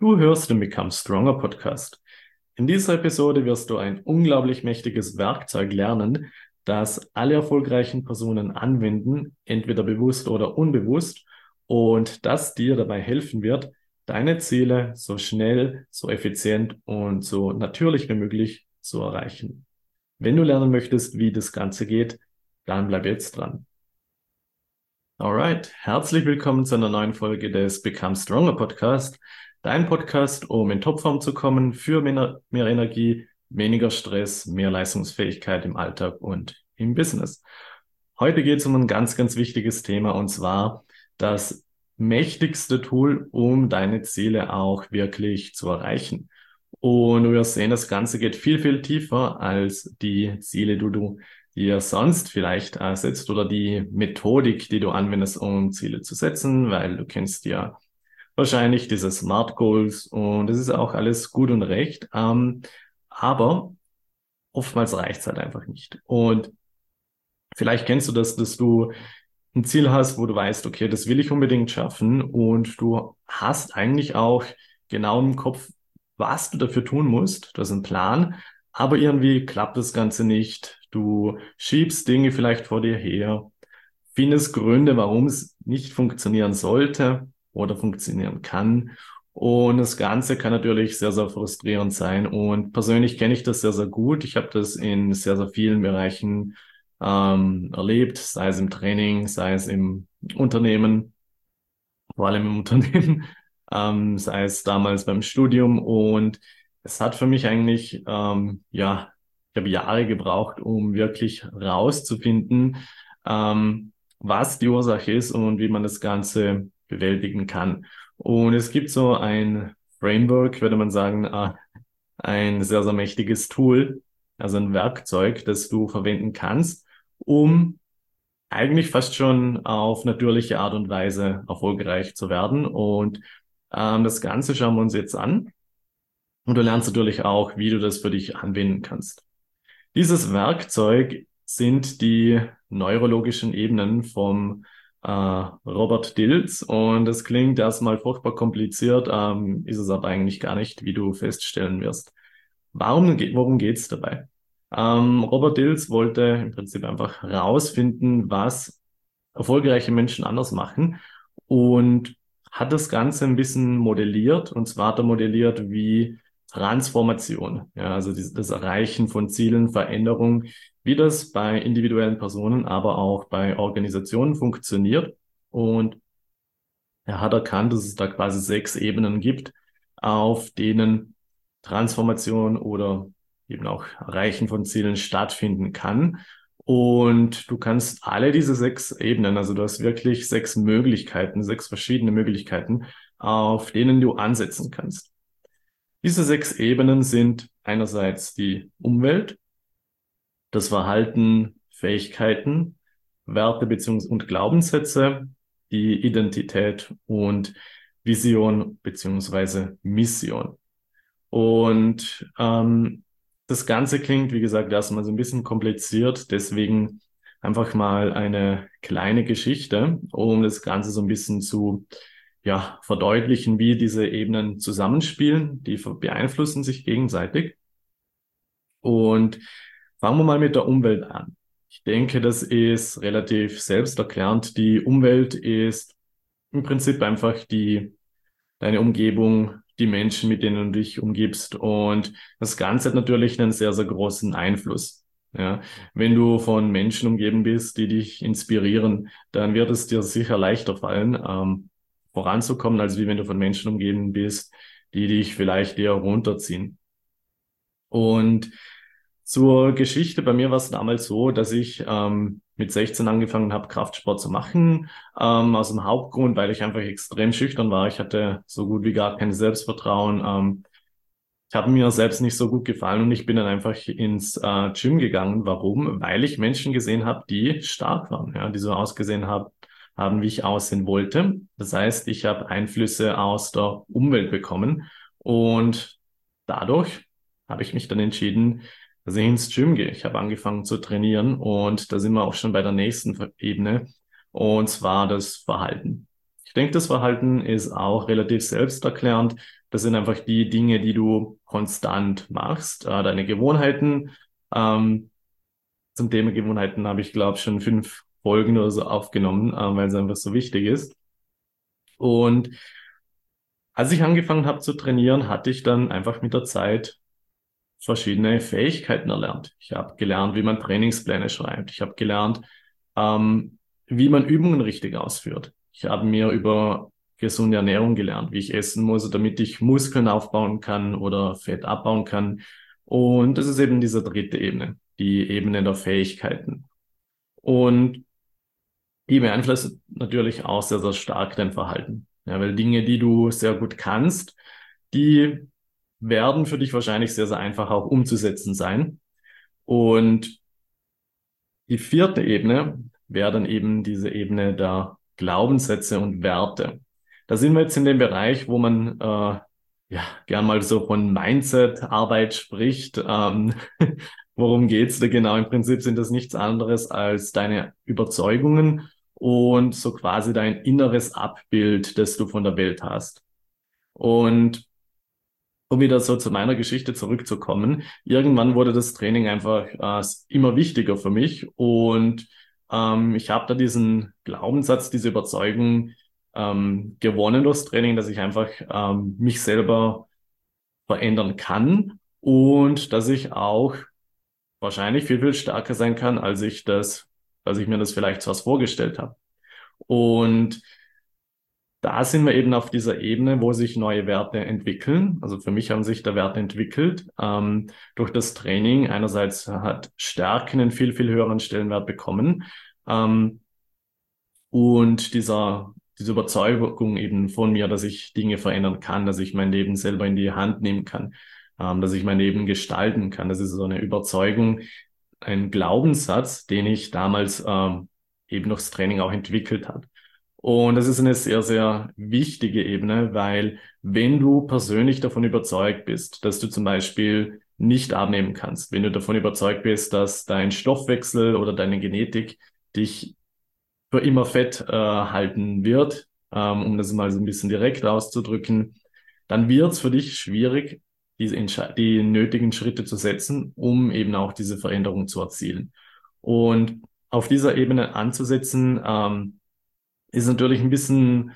Du hörst den Become Stronger Podcast. In dieser Episode wirst du ein unglaublich mächtiges Werkzeug lernen, das alle erfolgreichen Personen anwenden, entweder bewusst oder unbewusst, und das dir dabei helfen wird, deine Ziele so schnell, so effizient und so natürlich wie möglich zu erreichen. Wenn du lernen möchtest, wie das Ganze geht, dann bleib jetzt dran. Alright, herzlich willkommen zu einer neuen Folge des Become Stronger Podcast. Dein Podcast, um in Topform zu kommen, für mehr Energie, weniger Stress, mehr Leistungsfähigkeit im Alltag und im Business. Heute geht es um ein ganz, ganz wichtiges Thema, und zwar das mächtigste Tool, um deine Ziele auch wirklich zu erreichen. Und du wirst sehen, das Ganze geht viel, viel tiefer als die Ziele, die du dir sonst vielleicht setzt, oder die Methodik, die du anwendest, um Ziele zu setzen, weil du kennst ja wahrscheinlich diese Smart Goals, und das ist auch alles gut und recht. Aber oftmals reicht es halt einfach nicht. Und vielleicht kennst du das, dass du ein Ziel hast, wo du weißt, okay, das will ich unbedingt schaffen, und du hast eigentlich auch genau im Kopf, was du dafür tun musst. Du hast einen Plan, aber irgendwie klappt das Ganze nicht. Du schiebst Dinge vielleicht vor dir her, findest Gründe, warum es nicht funktionieren sollte oder funktionieren kann. Und das Ganze kann natürlich sehr, sehr frustrierend sein. Und persönlich kenne ich das sehr, sehr gut. Ich habe das in sehr, sehr vielen Bereichen erlebt, sei es im Training, sei es im Unternehmen, vor allem im Unternehmen, sei es damals beim Studium. Und es hat für mich eigentlich, ich habe Jahre gebraucht, um wirklich rauszufinden, was die Ursache ist und wie man das Ganze bewältigen kann. Und es gibt so ein Framework, würde man sagen, ein sehr, sehr mächtiges Tool, also ein Werkzeug, das du verwenden kannst, um eigentlich fast schon auf natürliche Art und Weise erfolgreich zu werden. Und das Ganze schauen wir uns jetzt an. Und du lernst natürlich auch, wie du das für dich anwenden kannst. Dieses Werkzeug sind die neurologischen Ebenen vom Robert Dills. Und das klingt erstmal furchtbar kompliziert, ist es aber eigentlich gar nicht, wie du feststellen wirst. Worum geht's dabei? Robert Dills wollte im Prinzip einfach herausfinden, was erfolgreiche Menschen anders machen, und hat das Ganze ein bisschen modelliert. Und zwar hat er modelliert, wie Transformation, ja, also das Erreichen von Zielen, Veränderung, wie das bei individuellen Personen, aber auch bei Organisationen funktioniert. Und er hat erkannt, dass es da quasi 6 Ebenen gibt, auf denen Transformation oder eben auch Erreichen von Zielen stattfinden kann. Und du kannst alle diese 6 Ebenen, also du hast wirklich 6 Möglichkeiten, 6 verschiedene Möglichkeiten, auf denen du ansetzen kannst. Diese 6 Ebenen sind einerseits die Umwelt, das Verhalten, Fähigkeiten, Werte und Glaubenssätze, die Identität und Vision beziehungsweise Mission. Und das Ganze klingt, wie gesagt, erstmal so ein bisschen kompliziert, deswegen einfach mal eine kleine Geschichte, um das Ganze so ein bisschen zu, ja, verdeutlichen, wie diese Ebenen zusammenspielen. Die beeinflussen sich gegenseitig. Und fangen wir mal mit der Umwelt an. Ich denke, das ist relativ selbsterklärend. Die Umwelt ist im Prinzip einfach deine Umgebung, die Menschen, mit denen du dich umgibst. Und das Ganze hat natürlich einen sehr, sehr großen Einfluss. Ja, wenn du von Menschen umgeben bist, die dich inspirieren, dann wird es dir sicher leichter fallen, voranzukommen, als wie wenn du von Menschen umgeben bist, die dich vielleicht eher runterziehen. Und zur Geschichte, bei mir war es damals so, dass ich mit 16 angefangen habe, Kraftsport zu machen, aus dem Hauptgrund, weil ich einfach extrem schüchtern war. Ich hatte so gut wie gar kein Selbstvertrauen. Ich habe mir selbst nicht so gut gefallen, und ich bin dann einfach ins Gym gegangen. Warum? Weil ich Menschen gesehen habe, die stark waren, ja, die so ausgesehen haben, wie ich aussehen wollte. Das heißt, ich habe Einflüsse aus der Umwelt bekommen, und dadurch habe ich mich dann entschieden, dass ich ins Gym gehe. Ich habe angefangen zu trainieren, und da sind wir auch schon bei der nächsten Ebene, und zwar das Verhalten. Ich denke, das Verhalten ist auch relativ selbsterklärend. Das sind einfach die Dinge, die du konstant machst, deine Gewohnheiten. Ähm, Zum Thema Gewohnheiten habe ich, glaube ich, schon 5 Folgen oder so aufgenommen, weil es einfach so wichtig ist. Und als ich angefangen habe zu trainieren, hatte ich dann einfach mit der Zeit verschiedene Fähigkeiten erlernt. Ich habe gelernt, wie man Trainingspläne schreibt. Ich habe gelernt, wie man Übungen richtig ausführt. Ich habe mir über gesunde Ernährung gelernt, wie ich essen muss, damit ich Muskeln aufbauen kann oder Fett abbauen kann. Und das ist eben diese dritte Ebene, die Ebene der Fähigkeiten. Und die beeinflusst natürlich auch sehr, sehr stark dein Verhalten. Ja, weil Dinge, die du sehr gut kannst, die werden für dich wahrscheinlich sehr, sehr einfach auch umzusetzen sein. Und die vierte Ebene wäre dann eben diese Ebene der Glaubenssätze und Werte. Da sind wir jetzt in dem Bereich, wo man ja gern mal so von Mindset-Arbeit spricht. Worum geht's da genau? Im Prinzip sind das nichts anderes als deine Überzeugungen und so quasi dein inneres Abbild, das du von der Welt hast. Und um wieder so zu meiner Geschichte zurückzukommen, irgendwann wurde das Training einfach immer wichtiger für mich und ich habe da diesen Glaubenssatz, diese Überzeugung gewonnen durchs Training, dass ich einfach mich selber verändern kann und dass ich auch wahrscheinlich viel, viel stärker sein kann, als ich mir das vielleicht zuerst vorgestellt habe. Und da sind wir eben auf dieser Ebene, wo sich neue Werte entwickeln. Also für mich haben sich da Werte entwickelt durch das Training. Einerseits hat Stärken einen viel, viel höheren Stellenwert bekommen. Ähm, und diese Überzeugung eben von mir, dass ich Dinge verändern kann, dass ich mein Leben selber in die Hand nehmen kann, dass ich mein Leben gestalten kann. Das ist so eine Überzeugung, ein Glaubenssatz, den ich damals eben noch das Training auch entwickelt habe. Und das ist eine sehr, sehr wichtige Ebene, weil wenn du persönlich davon überzeugt bist, dass du zum Beispiel nicht abnehmen kannst, wenn du davon überzeugt bist, dass dein Stoffwechsel oder deine Genetik dich für immer fett halten wird, um das mal so ein bisschen direkt auszudrücken, dann wird es für dich schwierig, die nötigen Schritte zu setzen, um eben auch diese Veränderung zu erzielen. Und auf dieser Ebene anzusetzen, ist natürlich ein bisschen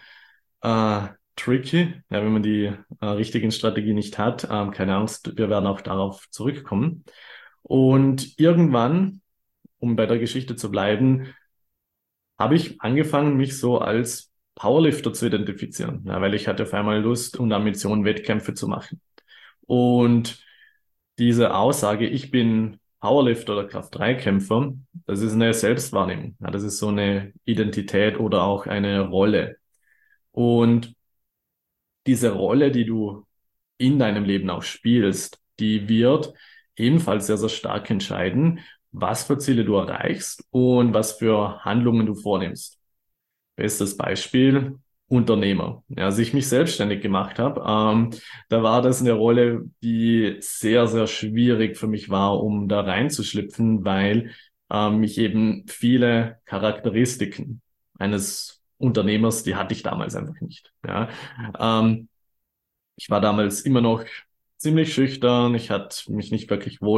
tricky, ja, wenn man die richtigen Strategien nicht hat. Keine Angst, wir werden auch darauf zurückkommen. Und irgendwann, um bei der Geschichte zu bleiben, habe ich angefangen, mich so als Powerlifter zu identifizieren, ja, weil ich hatte auf einmal Lust und Ambition, Wettkämpfe zu machen. Und diese Aussage, ich bin Powerlifter oder Kraft-3-Kämpfer, das ist eine Selbstwahrnehmung. Ja, das ist so eine Identität oder auch eine Rolle. Und diese Rolle, die du in deinem Leben auch spielst, die wird ebenfalls sehr, sehr stark entscheiden, was für Ziele du erreichst und was für Handlungen du vornimmst. Bestes Beispiel, Unternehmer. Ja, als ich mich selbstständig gemacht habe, da war das eine Rolle, die sehr, sehr schwierig für mich war, um da reinzuschlüpfen, weil ich eben viele Charakteristiken eines Unternehmers, die hatte ich damals einfach nicht. Ja. Ähm, Ich war damals immer noch ziemlich schüchtern. Ich hatte mich nicht wirklich wohl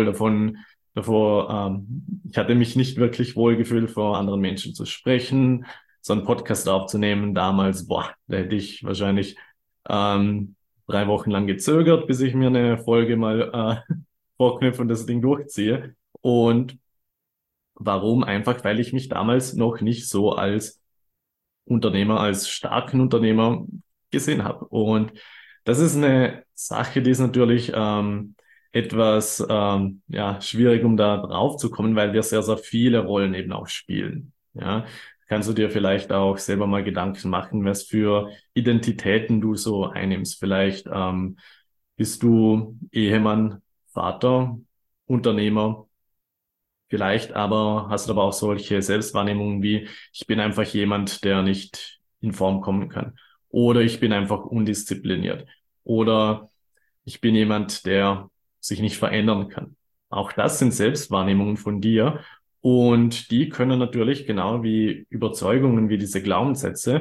ich hatte mich nicht wirklich wohl gefühlt, vor anderen Menschen zu sprechen, so einen Podcast aufzunehmen. Damals, boah, da hätte ich wahrscheinlich ähm, 3 Wochen lang gezögert, bis ich mir eine Folge mal vorknüpfe und das Ding durchziehe. Und warum? Einfach, weil ich mich damals noch nicht so als Unternehmer, als starken Unternehmer gesehen habe. Und das ist eine Sache, die ist natürlich etwas ja, schwierig, um da drauf zu kommen, weil wir sehr, sehr viele Rollen eben auch spielen. Ja, kannst du dir vielleicht auch selber mal Gedanken machen, was für Identitäten du so einnimmst. Vielleicht bist du Ehemann, Vater, Unternehmer. Vielleicht aber hast du aber auch solche Selbstwahrnehmungen wie, ich bin einfach jemand, der nicht in Form kommen kann. Oder ich bin einfach undiszipliniert. Oder ich bin jemand, der sich nicht verändern kann. Auch das sind Selbstwahrnehmungen von dir. Und die können natürlich genau wie Überzeugungen, wie diese Glaubenssätze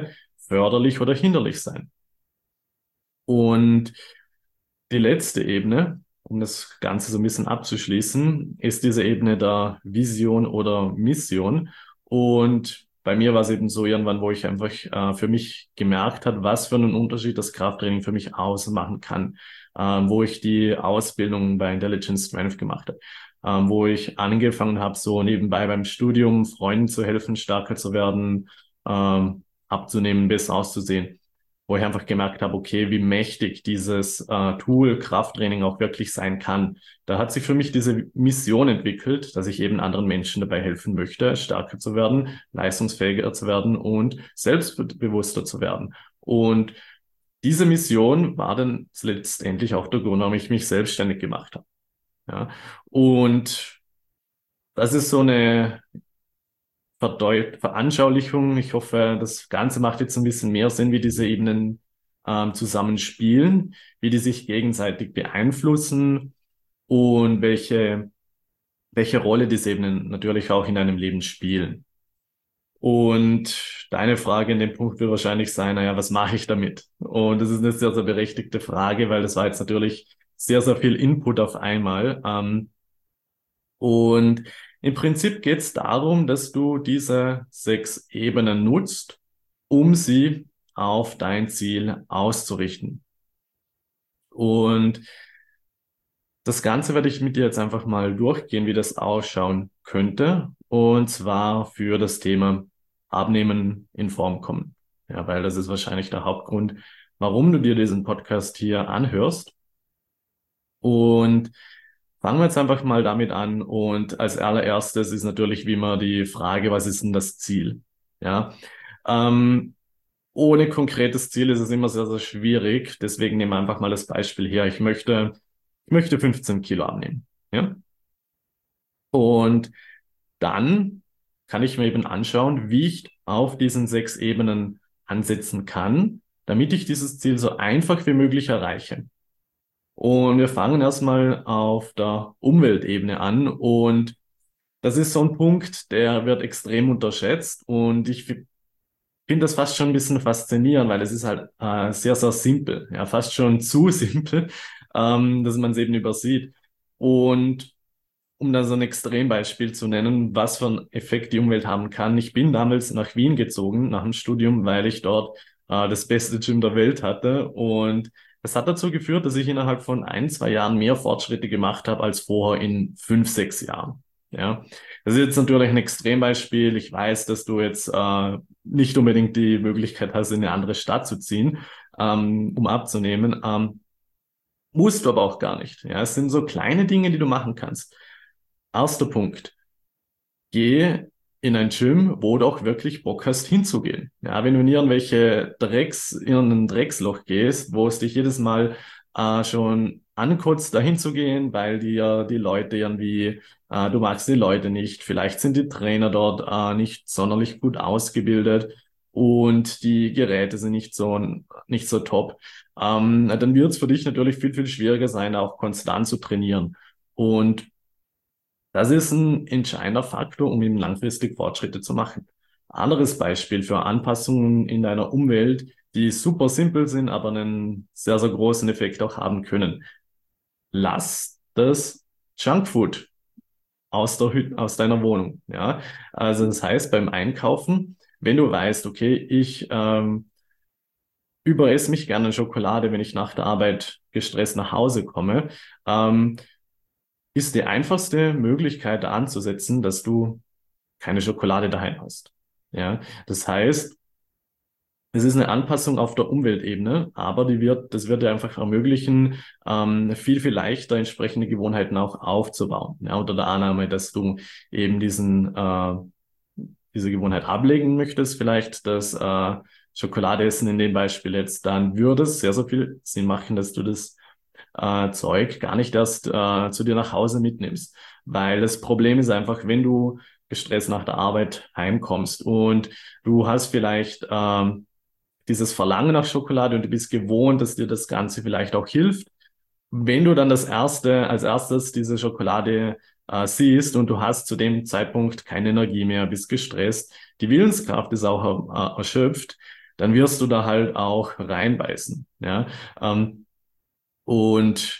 förderlich oder hinderlich sein. Und die letzte Ebene, um das Ganze so ein bisschen abzuschließen, ist diese Ebene der Vision oder Mission. Und bei mir war es eben so irgendwann, wo ich einfach für mich gemerkt habe, was für einen Unterschied das Krafttraining für mich ausmachen kann, wo ich die Ausbildung bei Intelligent Strength gemacht habe, wo ich angefangen habe, so nebenbei beim Studium Freunden zu helfen, stärker zu werden, abzunehmen, besser auszusehen, wo ich einfach gemerkt habe, okay, wie mächtig dieses Tool Krafttraining auch wirklich sein kann. Da hat sich für mich diese Mission entwickelt, dass ich eben anderen Menschen dabei helfen möchte, stärker zu werden, leistungsfähiger zu werden und selbstbewusster zu werden. Und diese Mission war dann letztendlich auch der Grund, warum ich mich selbstständig gemacht habe. Ja. Und das ist so eine Veranschaulichung. Ich hoffe, das Ganze macht jetzt ein bisschen mehr Sinn, wie diese Ebenen zusammenspielen, wie die sich gegenseitig beeinflussen und welche Rolle diese Ebenen natürlich auch in einem Leben spielen. Und deine Frage in dem Punkt wird wahrscheinlich sein, naja, was mache ich damit? Und das ist eine sehr, sehr berechtigte Frage, weil das war jetzt natürlich sehr, sehr viel Input auf einmal. Und im Prinzip geht es darum, dass du diese 6 Ebenen nutzt, um sie auf dein Ziel auszurichten. Und das Ganze werde ich mit dir jetzt einfach mal durchgehen, wie das ausschauen könnte. Und zwar für das Thema Abnehmen in Form kommen. Ja, weil das ist wahrscheinlich der Hauptgrund, warum du dir diesen Podcast hier anhörst. Und fangen wir jetzt einfach mal damit an. Und als allererstes ist natürlich wie immer die Frage, was ist denn das Ziel? Ja, ähm, ohne konkretes Ziel ist es immer sehr, sehr schwierig. Deswegen nehmen wir einfach mal das Beispiel her. Ich möchte 15 Kilo abnehmen. Ja, und dann kann ich mir eben anschauen, wie ich auf diesen 6 Ebenen ansetzen kann, damit ich dieses Ziel so einfach wie möglich erreiche. Und wir fangen erstmal auf der Umweltebene an. Und das ist so ein Punkt, der wird extrem unterschätzt. Und ich finde das fast schon ein bisschen faszinierend, weil es ist halt sehr, sehr simpel. Ja, fast schon zu simpel, dass man es eben übersieht. Und um da so ein Extrembeispiel zu nennen, was für einen Effekt die Umwelt haben kann. Ich bin damals nach Wien gezogen, nach dem Studium, weil ich dort das beste Gym der Welt hatte. Und das hat dazu geführt, dass ich innerhalb von 1, 2 Jahren mehr Fortschritte gemacht habe als vorher in 5, 6 Jahren. Ja, das ist jetzt natürlich ein Extrembeispiel. Ich weiß, dass du jetzt nicht unbedingt die Möglichkeit hast, in eine andere Stadt zu ziehen, um abzunehmen. Musst du aber auch gar nicht. Ja, es sind so kleine Dinge, die du machen kannst. Erster Punkt. Geh in ein Gym, wo du auch wirklich Bock hast hinzugehen. Ja, wenn du in in ein Drecksloch gehst, wo es dich jedes Mal schon ankotzt, da hinzugehen, weil dir die Leute irgendwie, du magst die Leute nicht, vielleicht sind die Trainer dort nicht sonderlich gut ausgebildet und die Geräte sind nicht so top, dann wird es für dich natürlich viel, viel schwieriger sein, auch konstant zu trainieren. Und das ist ein entscheidender Faktor, um eben langfristig Fortschritte zu machen. Anderes Beispiel für Anpassungen in deiner Umwelt, die super simpel sind, aber einen sehr, sehr großen Effekt auch haben können. Lass das Junkfood aus deiner Wohnung. Ja, also das heißt beim Einkaufen, wenn du weißt, okay, ich überesse mich gerne Schokolade, wenn ich nach der Arbeit gestresst nach Hause komme, ähm, ist die einfachste Möglichkeit da anzusetzen, dass du keine Schokolade daheim hast. Ja, das heißt, es ist eine Anpassung auf der Umweltebene, aber das wird dir einfach ermöglichen, viel, viel leichter entsprechende Gewohnheiten auch aufzubauen. Ja, unter der Annahme, dass du eben diese Gewohnheit ablegen möchtest, vielleicht das Schokolade essen in dem Beispiel jetzt, dann würde es sehr, sehr viel Sinn machen, dass du das Zeug gar nicht erst zu dir nach Hause mitnimmst. Weil das Problem ist einfach, wenn du gestresst nach der Arbeit heimkommst und du hast vielleicht dieses Verlangen nach Schokolade und du bist gewohnt, dass dir das Ganze vielleicht auch hilft. Wenn du dann als erstes diese Schokolade siehst und du hast zu dem Zeitpunkt keine Energie mehr, bist gestresst, die Willenskraft ist auch erschöpft, dann wirst du da halt auch reinbeißen. Ja? Und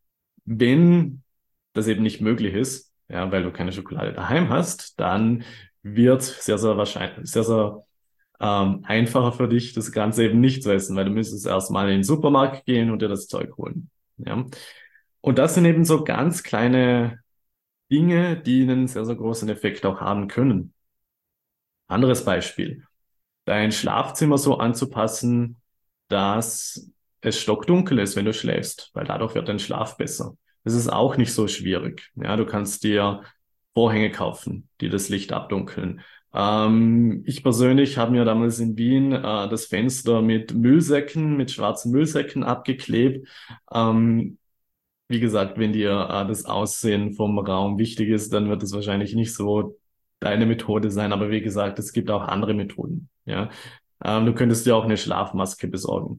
wenn das eben nicht möglich ist, ja, weil du keine Schokolade daheim hast, dann wird sehr, sehr wahrscheinlich, sehr, sehr einfacher für dich, das Ganze eben nicht zu essen, weil du müsstest erstmal in den Supermarkt gehen und dir das Zeug holen. Ja. Und das sind eben so ganz kleine Dinge, die einen sehr, sehr großen Effekt auch haben können. Anderes Beispiel. Dein Schlafzimmer so anzupassen, dass es stockdunkel ist, wenn du schläfst, weil dadurch wird dein Schlaf besser. Das ist auch nicht so schwierig. Ja, du kannst dir Vorhänge kaufen, die das Licht abdunkeln. Ich persönlich habe mir damals in Wien das Fenster mit Müllsäcken, mit schwarzen Müllsäcken abgeklebt. Ähm, Wie gesagt, wenn dir das Aussehen vom Raum wichtig ist, dann wird es wahrscheinlich nicht so deine Methode sein. Aber wie gesagt, es gibt auch andere Methoden. Ja, du könntest dir auch eine Schlafmaske besorgen.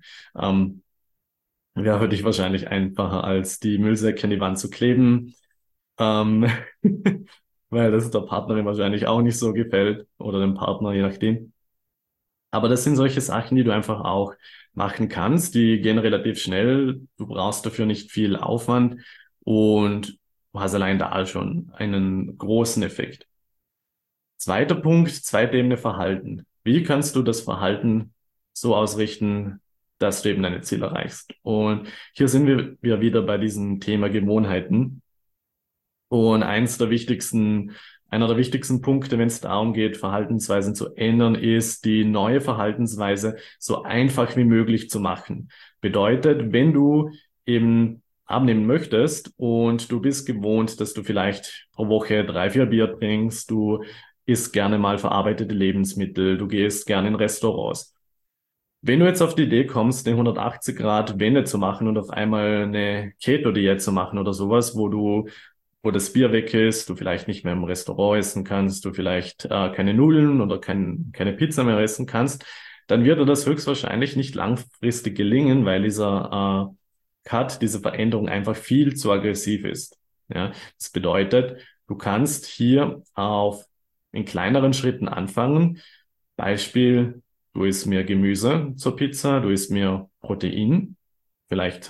Wäre für dich wahrscheinlich einfacher, als die Müllsäcke an die Wand zu kleben, ähm, weil das der Partnerin wahrscheinlich auch nicht so gefällt oder dem Partner, je nachdem. Aber das sind solche Sachen, die du einfach auch machen kannst. Die gehen relativ schnell. Du brauchst dafür nicht viel Aufwand und du hast allein da schon einen großen Effekt. Zweiter Punkt, zweite Ebene Verhalten. Wie kannst du das Verhalten so ausrichten, dass du eben deine Ziele erreichst? Und hier sind wir wieder bei diesem Thema Gewohnheiten. Und einer der wichtigsten Punkte, wenn es darum geht, Verhaltensweisen zu ändern, ist, die neue Verhaltensweise so einfach wie möglich zu machen. Bedeutet, wenn du eben abnehmen möchtest und du bist gewohnt, dass du vielleicht pro Woche 3, 4 Bier trinkst, du isst gerne mal verarbeitete Lebensmittel, du gehst gerne in Restaurants. Wenn du jetzt auf die Idee kommst, eine 180 Grad Wende zu machen und auf einmal eine Keto-Diät zu machen oder sowas, wo das Bier weg ist, du vielleicht nicht mehr im Restaurant essen kannst, du vielleicht keine Nudeln oder keine Pizza mehr essen kannst, dann wird dir das höchstwahrscheinlich nicht langfristig gelingen, weil dieser Cut, diese Veränderung einfach viel zu aggressiv ist. Ja, das bedeutet, du kannst hier in kleineren Schritten anfangen. Beispiel, du isst mir Gemüse zur Pizza, du isst mir Protein, vielleicht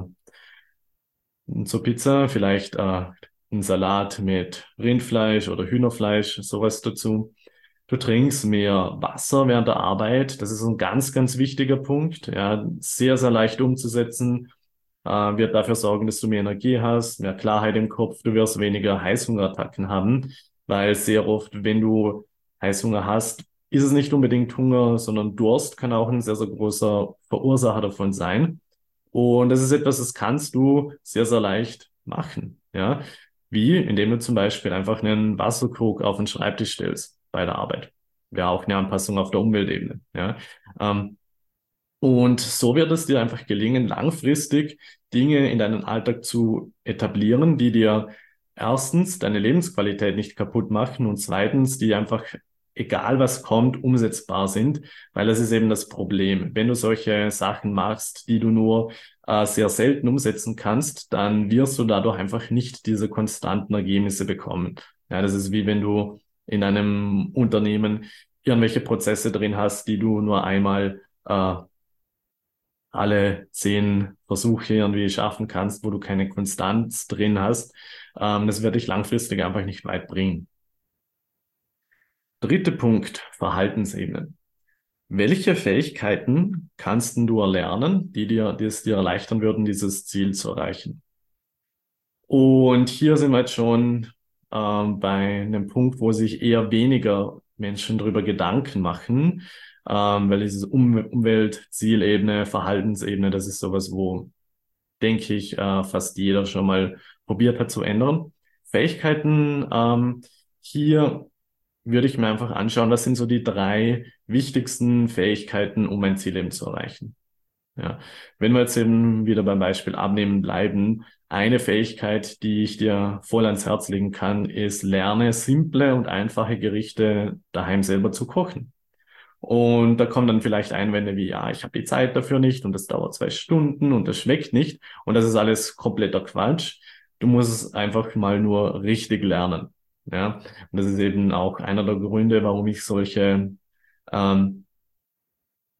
zur Pizza, vielleicht einen Salat mit Rindfleisch oder Hühnerfleisch, sowas dazu. Du trinkst mehr Wasser während der Arbeit. Das ist ein ganz, ganz wichtiger Punkt. Ja, sehr, sehr leicht umzusetzen. Wird dafür sorgen, dass du mehr Energie hast, mehr Klarheit im Kopf. Du wirst weniger Heißhungerattacken haben, weil sehr oft, wenn du Heißhunger hast, ist es nicht unbedingt Hunger, sondern Durst kann auch ein sehr, sehr großer Verursacher davon sein. Und das ist etwas, das kannst du sehr, sehr leicht machen. Ja, wie indem du zum Beispiel einfach einen Wasserkrug auf den Schreibtisch stellst bei der Arbeit. Wäre auch eine Anpassung auf der Umweltebene. Ja, ähm, und so wird es dir einfach gelingen, langfristig Dinge in deinen Alltag zu etablieren, die dir erstens deine Lebensqualität nicht kaputt machen und zweitens, die einfach, egal was kommt, umsetzbar sind, weil das ist eben das Problem. Wenn du solche Sachen machst, die du nur sehr selten umsetzen kannst, dann wirst du dadurch einfach nicht diese konstanten Ergebnisse bekommen. Ja, das ist wie wenn du in einem Unternehmen irgendwelche Prozesse drin hast, die du nur einmal alle 10 Versuche irgendwie schaffen kannst, wo du keine Konstanz drin hast. Das wird dich langfristig einfach nicht weit bringen. Dritter Punkt, Verhaltensebene. Welche Fähigkeiten kannst denn du erlernen, die es dir erleichtern würden, dieses Ziel zu erreichen? Und hier sind wir jetzt schon bei einem Punkt, wo sich eher weniger Menschen darüber Gedanken machen, weil dieses Umweltzielebene, Verhaltensebene, das ist sowas, wo, denke ich, fast jeder schon mal probiert hat zu ändern. Fähigkeiten, hier würde ich mir einfach anschauen, was sind so die 3 wichtigsten Fähigkeiten, um ein Ziel eben zu erreichen. Ja, wenn wir jetzt eben wieder beim Beispiel Abnehmen bleiben, eine Fähigkeit, die ich dir voll ans Herz legen kann, ist, lerne simple und einfache Gerichte daheim selber zu kochen. Und da kommen dann vielleicht Einwände wie, ja, ich habe die Zeit dafür nicht und das dauert 2 Stunden und das schmeckt nicht. Und das ist alles kompletter Quatsch. Du musst es einfach mal nur richtig lernen. Ja, und das ist eben auch einer der Gründe, warum ich solche ähm,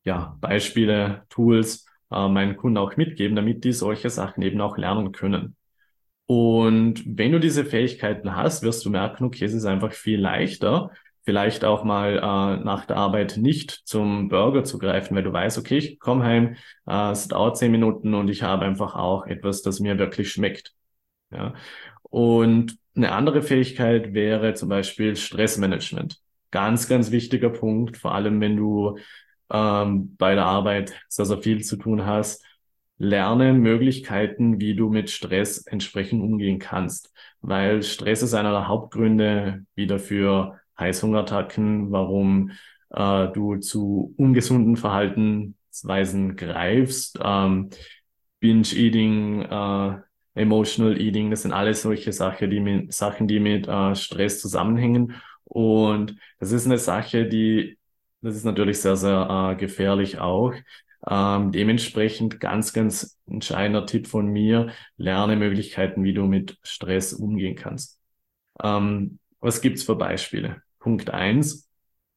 ja, Beispiele, Tools meinen Kunden auch mitgeben, damit die solche Sachen eben auch lernen können. Und wenn du diese Fähigkeiten hast, wirst du merken, okay, es ist einfach viel leichter, vielleicht auch mal nach der Arbeit nicht zum Burger zu greifen, weil du weißt, okay, ich komme heim, es dauert 10 Minuten und ich habe einfach auch etwas, das mir wirklich schmeckt. Ja. Und eine andere Fähigkeit wäre zum Beispiel Stressmanagement. Ganz, ganz wichtiger Punkt, vor allem wenn du bei der Arbeit sehr, sehr viel zu tun hast. Lerne Möglichkeiten, wie du mit Stress entsprechend umgehen kannst. Weil Stress ist einer der Hauptgründe wieder für Heißhungerattacken, warum du zu ungesunden Verhaltensweisen greifst. Binge-Eating, Emotional Eating, das sind alles solche Sachen, die mit Stress zusammenhängen. Und das ist eine Sache, das ist natürlich sehr, sehr gefährlich auch. Dementsprechend ganz, ganz entscheidender Tipp von mir, lerne Möglichkeiten, wie du mit Stress umgehen kannst. Was gibt's für Beispiele? Punkt eins: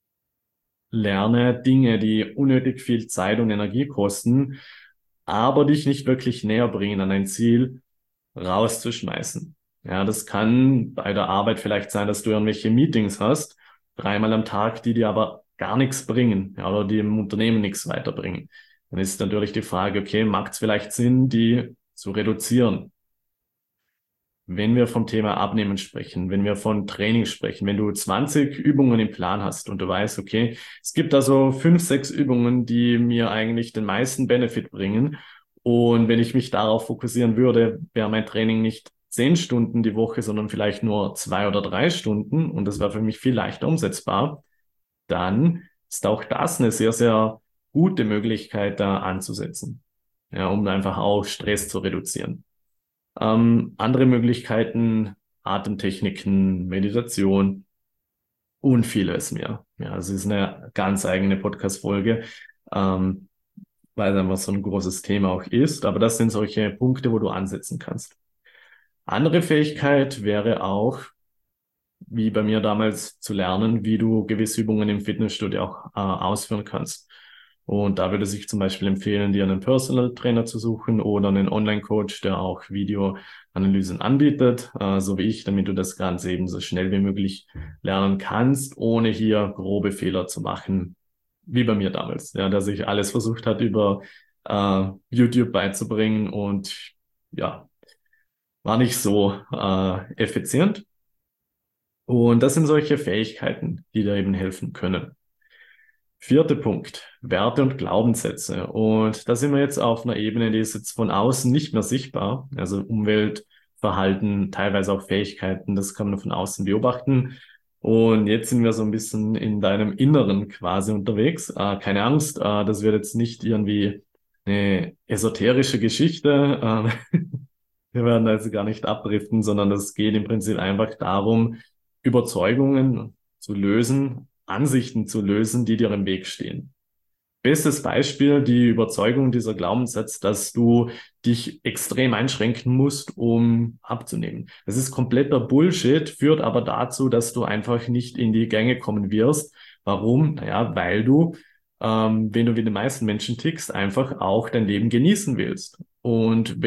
Lerne Dinge, die unnötig viel Zeit und Energie kosten, aber dich nicht wirklich näher bringen an dein Ziel, rauszuschmeißen. Ja, das kann bei der Arbeit vielleicht sein, dass du irgendwelche Meetings hast, 3-mal am Tag, die dir aber gar nichts bringen, ja, oder die im Unternehmen nichts weiterbringen. Dann ist natürlich die Frage, okay, macht es vielleicht Sinn, die zu reduzieren? Wenn wir vom Thema Abnehmen sprechen, wenn wir von Training sprechen, wenn du 20 Übungen im Plan hast und du weißt, okay, es gibt also 5, 6 Übungen, die mir eigentlich den meisten Benefit bringen. Und wenn ich mich darauf fokussieren würde, wäre mein Training nicht 10 Stunden die Woche, sondern vielleicht nur 2 oder 3 Stunden und das wäre für mich viel leichter umsetzbar, dann ist auch das eine sehr, sehr gute Möglichkeit, da anzusetzen. Ja, um einfach auch Stress zu reduzieren. Andere Möglichkeiten, Atemtechniken, Meditation und vieles mehr. Ja, es ist eine ganz eigene Podcast-Folge, ähm, weil es einfach so ein großes Thema auch ist. Aber das sind solche Punkte, wo du ansetzen kannst. Andere Fähigkeit wäre auch, wie bei mir damals, zu lernen, wie du gewisse Übungen im Fitnessstudio auch ausführen kannst. Und da würde sich zum Beispiel empfehlen, dir einen Personal Trainer zu suchen oder einen Online-Coach, der auch Videoanalysen anbietet, so wie ich, damit du das Ganze eben so schnell wie möglich lernen kannst, ohne hier grobe Fehler zu machen, wie bei mir damals, ja, dass ich alles versucht hat, über YouTube beizubringen und ja, war nicht so effizient. Und das sind solche Fähigkeiten, die dir eben helfen können. Vierter Punkt, Werte und Glaubenssätze. Und da sind wir jetzt auf einer Ebene, die ist jetzt von außen nicht mehr sichtbar. Also Umwelt, Verhalten, teilweise auch Fähigkeiten, das kann man von außen beobachten. Und jetzt sind wir so ein bisschen in deinem Inneren quasi unterwegs. Keine Angst, das wird jetzt nicht irgendwie eine esoterische Geschichte. Wir werden also gar nicht abdriften, sondern es geht im Prinzip einfach darum, Überzeugungen zu lösen, Ansichten zu lösen, die dir im Weg stehen. Bestes Beispiel, die Überzeugung dieser Glaubenssatz, dass du dich extrem einschränken musst, um abzunehmen. Das ist kompletter Bullshit, führt aber dazu, dass du einfach nicht in die Gänge kommen wirst. Warum? Naja, weil du, wenn du wie die meisten Menschen tickst, einfach auch dein Leben genießen willst. Und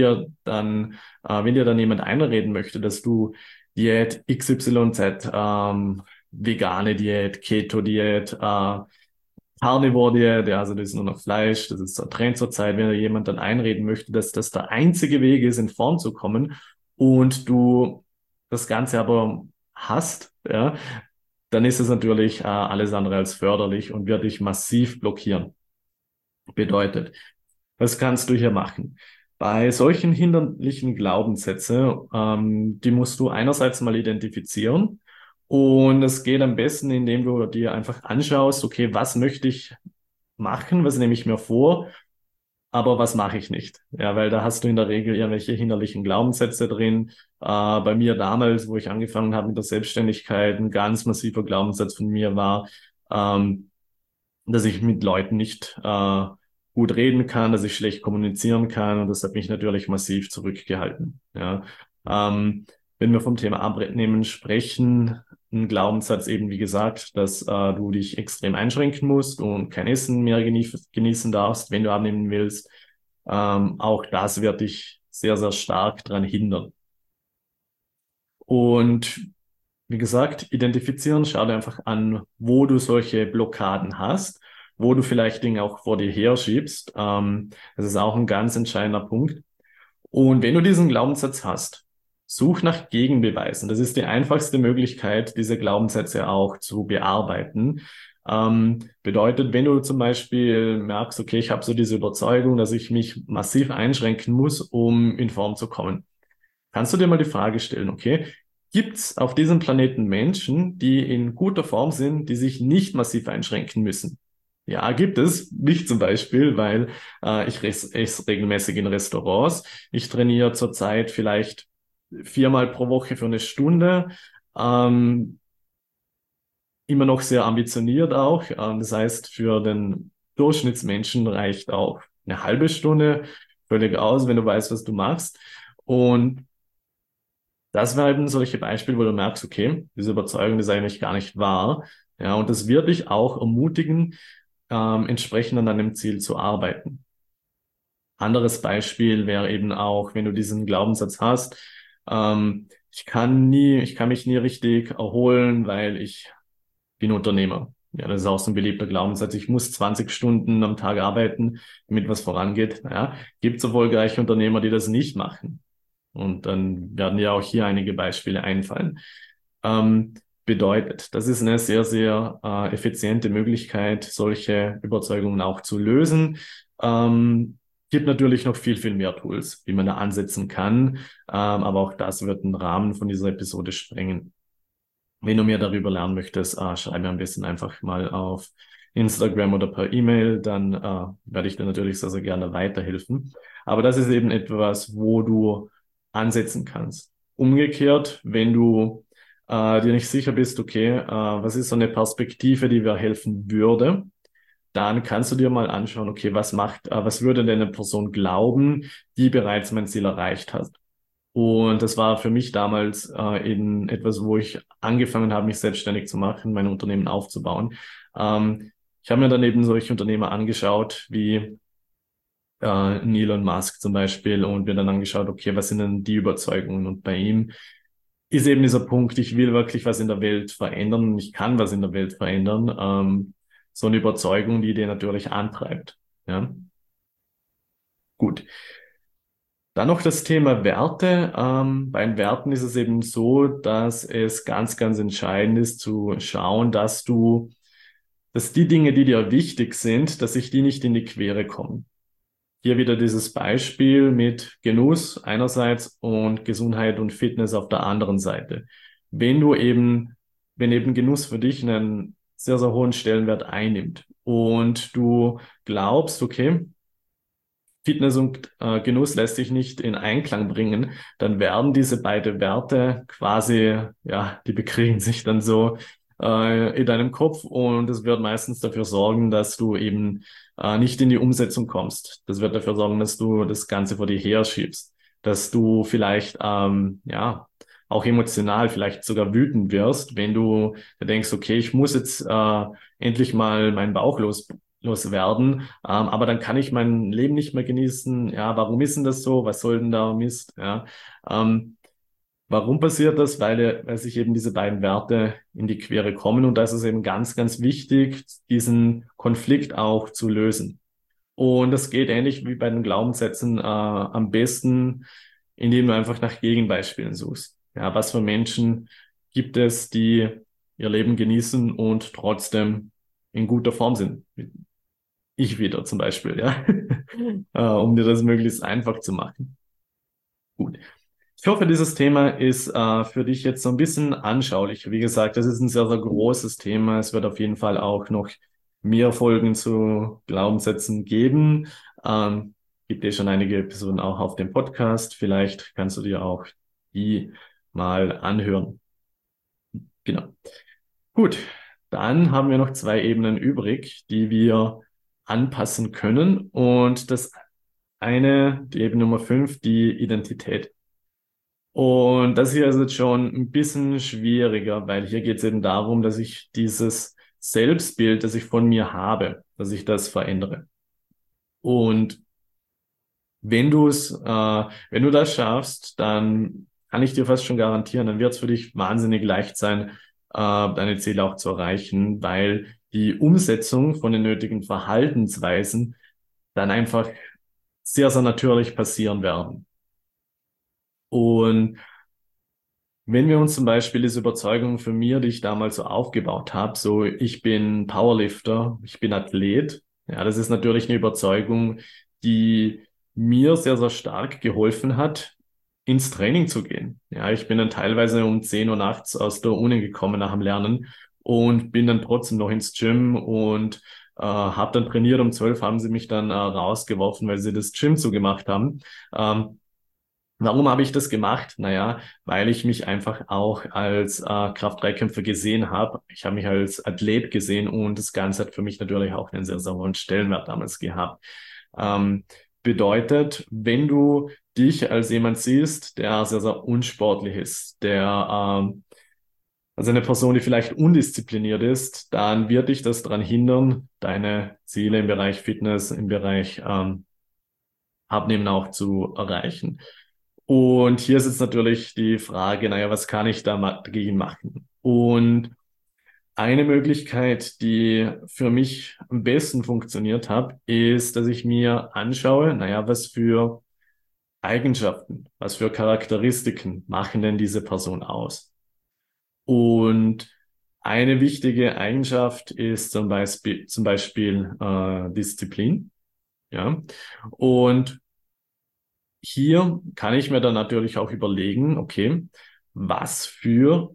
wenn dir dann jemand einreden möchte, dass du Diät XYZ, vegane Diät, Keto-Diät, Carnivore-Diät, ja, also das ist nur noch Fleisch, das ist der Trend zurzeit, wenn dir jemand dann einreden möchte, dass das der einzige Weg ist, in Form zu kommen und du das Ganze aber hast, ja, dann ist es natürlich alles andere als förderlich und wird dich massiv blockieren. Bedeutet, was kannst du hier machen? Bei solchen hinderlichen Glaubenssätze, die musst du einerseits mal identifizieren. Und es geht am besten, indem du dir einfach anschaust, okay, was möchte ich machen, was nehme ich mir vor, aber was mache ich nicht? Ja, weil da hast du in der Regel irgendwelche hinderlichen Glaubenssätze drin. Bei mir damals, wo ich angefangen habe mit der Selbstständigkeit, ein ganz massiver Glaubenssatz von mir war, ähm, dass ich mit Leuten nicht gut reden kann, dass ich schlecht kommunizieren kann und das hat mich natürlich massiv zurückgehalten. Ja. Wenn wir vom Thema Abnehmen sprechen, ein Glaubenssatz eben, wie gesagt, dass du dich extrem einschränken musst und kein Essen mehr genießen darfst, wenn du abnehmen willst. Auch das wird dich sehr, sehr stark daran hindern. Und wie gesagt, identifizieren, schau dir einfach an, wo du solche Blockaden hast, wo du vielleicht Dinge auch vor dir herschiebst. Das ist auch ein ganz entscheidender Punkt. Und wenn du diesen Glaubenssatz hast, such nach Gegenbeweisen. Das ist die einfachste Möglichkeit, diese Glaubenssätze auch zu bearbeiten. Bedeutet, wenn du zum Beispiel merkst, okay, ich habe so diese Überzeugung, dass ich mich massiv einschränken muss, um in Form zu kommen, kannst du dir mal die Frage stellen, okay, gibt es auf diesem Planeten Menschen, die in guter Form sind, die sich nicht massiv einschränken müssen? Ja, gibt es. Mich zum Beispiel, weil ich esse regelmäßig in Restaurants. Ich trainiere zurzeit vielleicht 4-mal pro Woche für eine Stunde. Ähm, Immer noch sehr ambitioniert auch. Das heißt, für den Durchschnittsmenschen reicht auch eine halbe Stunde völlig aus, wenn du weißt, was du machst. Und das wären eben solche Beispiele, wo du merkst, okay, diese Überzeugung ist eigentlich gar nicht wahr. Ja, und das wird dich auch ermutigen, entsprechend an deinem Ziel zu arbeiten. Anderes Beispiel wäre eben auch, wenn du diesen Glaubenssatz hast, ich kann mich nie richtig erholen, weil ich bin Unternehmer. Ja, das ist auch so ein beliebter Glaubenssatz. Ich muss 20 Stunden am Tag arbeiten, damit was vorangeht. Ja, gibt es erfolgreiche Unternehmer, die das nicht machen. Und dann werden ja auch hier einige Beispiele einfallen. Ähm, Bedeutet, das ist eine sehr, sehr effiziente Möglichkeit, solche Überzeugungen auch zu lösen. Gibt natürlich noch viel, viel mehr Tools, wie man da ansetzen kann. Aber auch das wird den Rahmen von dieser Episode sprengen. Wenn du mehr darüber lernen möchtest, schreib mir am besten einfach mal auf Instagram oder per E-Mail, dann werde ich dir natürlich sehr, sehr gerne weiterhelfen. Aber das ist eben etwas, wo du ansetzen kannst. Umgekehrt, wenn du dir nicht sicher bist, okay, was ist so eine Perspektive, die mir helfen würde, dann kannst du dir mal anschauen, okay, was würde denn eine Person glauben, die bereits mein Ziel erreicht hat? Und das war für mich damals eben etwas, wo ich angefangen habe, mich selbstständig zu machen, mein Unternehmen aufzubauen. Ich habe mir dann eben solche Unternehmer angeschaut, wie Elon Musk zum Beispiel, und mir dann angeschaut, okay, was sind denn die Überzeugungen? Und bei ihm ist eben dieser Punkt, ich will wirklich was in der Welt verändern, ich kann was in der Welt verändern. So eine Überzeugung, die den natürlich antreibt. Ja, gut. Dann noch das Thema Werte. Bei den Werten ist es eben so, dass es ganz, ganz entscheidend ist zu schauen, dass die Dinge, die dir wichtig sind, dass sich die nicht in die Quere kommen. Hier wieder dieses Beispiel mit Genuss einerseits und Gesundheit und Fitness auf der anderen Seite. Wenn du eben, wenn eben Genuss für dich einen sehr, sehr hohen Stellenwert einnimmt und du glaubst, okay, Fitness und Genuss lässt sich nicht in Einklang bringen, dann werden diese beiden Werte quasi, ja, die bekriegen sich dann so in deinem Kopf, und es wird meistens dafür sorgen, dass du eben nicht in die Umsetzung kommst. Das wird dafür sorgen, dass du das Ganze vor dir herschiebst, dass du vielleicht, ja, auch emotional vielleicht sogar wütend wirst, wenn du denkst, okay, ich muss jetzt endlich mal meinen Bauch loswerden, aber dann kann ich mein Leben nicht mehr genießen. Ja, warum ist denn das so? Was soll denn da Mist? Ja, ähm, warum passiert das? Weil sich eben diese beiden Werte in die Quere kommen, und da ist es eben ganz, ganz wichtig, diesen Konflikt auch zu lösen. Und das geht ähnlich wie bei den Glaubenssätzen am besten, indem du einfach nach Gegenbeispielen suchst. Ja, was für Menschen gibt es, die ihr Leben genießen und trotzdem in guter Form sind? Ich wieder zum Beispiel, ja, um dir das möglichst einfach zu machen. Gut. Ich hoffe, dieses Thema ist für dich jetzt so ein bisschen anschaulich. Wie gesagt, das ist ein sehr, sehr großes Thema. Es wird auf jeden Fall auch noch mehr Folgen zu Glaubenssätzen geben. Gibt eh schon einige Episoden auch auf dem Podcast. Vielleicht kannst du dir auch die mal anhören. Genau. Gut, dann haben wir noch zwei Ebenen übrig, die wir anpassen können. Und das eine, die Ebene Nummer 5, die Identität. Und das hier ist jetzt schon ein bisschen schwieriger, weil hier geht es eben darum, dass ich dieses Selbstbild, das ich von mir habe, dass ich das verändere. Und wenn du das schaffst, dann kann ich dir fast schon garantieren, dann wird es für dich wahnsinnig leicht sein, deine Ziele auch zu erreichen, weil die Umsetzung von den nötigen Verhaltensweisen dann einfach sehr, sehr natürlich passieren werden. Und wenn wir uns zum Beispiel diese Überzeugung für mir, die ich damals so aufgebaut habe, so ich bin Powerlifter, ich bin Athlet, ja, das ist natürlich eine Überzeugung, die mir sehr, sehr stark geholfen hat, ins Training zu gehen. Ja, ich bin dann teilweise um 10 Uhr nachts aus der Uni gekommen nach dem Lernen und bin dann trotzdem noch ins Gym und habe dann trainiert. Um 12 haben sie mich dann rausgeworfen, weil sie das Gym zugemacht haben. Warum habe ich das gemacht? Naja, weil ich mich einfach auch als Kraft-3-Kämpfer gesehen habe. Ich habe mich als Athlet gesehen und das Ganze hat für mich natürlich auch einen sehr, sehr hohen Stellenwert damals gehabt. Ähm, bedeutet, wenn du dich als jemand siehst, der sehr, sehr unsportlich ist, also eine Person, die vielleicht undiszipliniert ist, dann wird dich das daran hindern, deine Ziele im Bereich Fitness, im Bereich Abnehmen auch zu erreichen. Und hier ist jetzt natürlich die Frage, naja, was kann ich da dagegen machen? Und eine Möglichkeit, die für mich am besten funktioniert hat, ist, dass ich mir anschaue, naja, was für Eigenschaften, was für Charakteristiken machen denn diese Person aus? Und eine wichtige Eigenschaft ist zum Beispiel Disziplin, ja. Und hier kann ich mir dann natürlich auch überlegen, okay, was für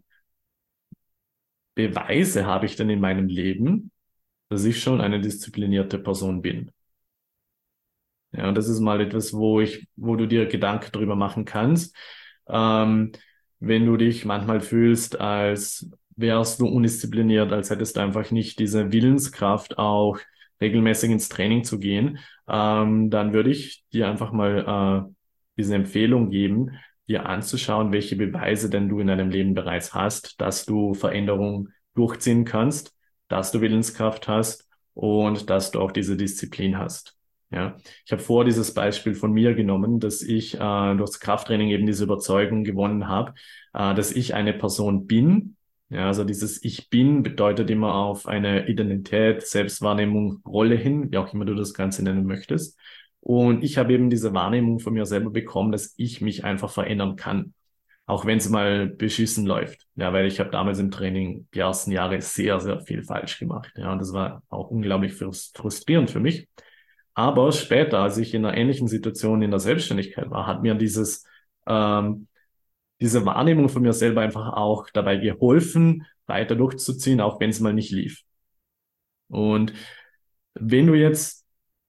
Beweise habe ich denn in meinem Leben, dass ich schon eine disziplinierte Person bin? Ja, und das ist mal etwas, wo du dir Gedanken drüber machen kannst. Ähm, wenn du dich manchmal fühlst, als wärst du undiszipliniert, als hättest du einfach nicht diese Willenskraft, auch regelmäßig ins Training zu gehen, dann würde ich dir einfach mal diese Empfehlung geben, dir anzuschauen, welche Beweise denn du in deinem Leben bereits hast, dass du Veränderungen durchziehen kannst, dass du Willenskraft hast und dass du auch diese Disziplin hast. Ja, ich habe vor dieses Beispiel von mir genommen, dass ich durchs Krafttraining eben diese Überzeugung gewonnen habe, dass ich eine Person bin. Ja, also dieses Ich bin bedeutet immer auf eine Identität, Selbstwahrnehmung, Rolle hin, wie auch immer du das Ganze nennen möchtest. Und ich habe eben diese Wahrnehmung von mir selber bekommen, dass ich mich einfach verändern kann, auch wenn es mal beschissen läuft. Ja, weil ich habe damals im Training die ersten Jahre sehr, sehr viel falsch gemacht. Ja, und das war auch unglaublich frustrierend für mich. Aber später, als ich in einer ähnlichen Situation in der Selbstständigkeit war, hat mir ähm, diese Wahrnehmung von mir selber einfach auch dabei geholfen, weiter durchzuziehen, auch wenn es mal nicht lief. Und wenn du jetzt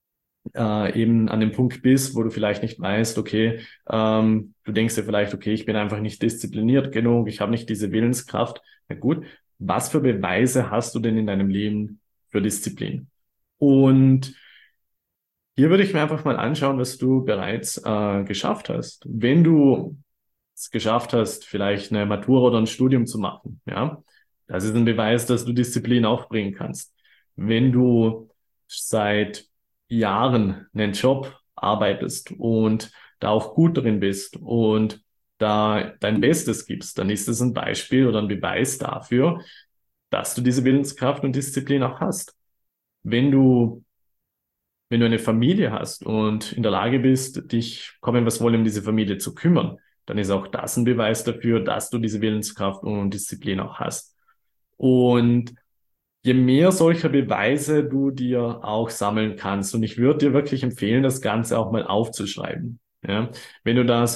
eben an dem Punkt bist, wo du vielleicht nicht weißt, okay, du denkst dir vielleicht, okay, ich bin einfach nicht diszipliniert genug, ich habe nicht diese Willenskraft. Na gut, was für Beweise hast du denn in deinem Leben für Disziplin? Und hier würde ich mir einfach mal anschauen, was du bereits geschafft hast. Wenn du es geschafft hast, vielleicht eine Matura oder ein Studium zu machen, ja, das ist ein Beweis, dass du Disziplin aufbringen kannst. Wenn du seit Jahren einen Job arbeitest und da auch gut drin bist und da dein Bestes gibst, dann ist es ein Beispiel oder ein Beweis dafür, dass du diese Willenskraft und Disziplin auch hast. Wenn du wenn du eine Familie hast und in der Lage bist, dich, kommen was wolle, um diese Familie zu kümmern, dann ist auch das ein Beweis dafür, dass du diese Willenskraft und Disziplin auch hast. Und je mehr solcher Beweise du dir auch sammeln kannst, und ich würde dir wirklich empfehlen, das Ganze auch mal aufzuschreiben. Ja, wenn du da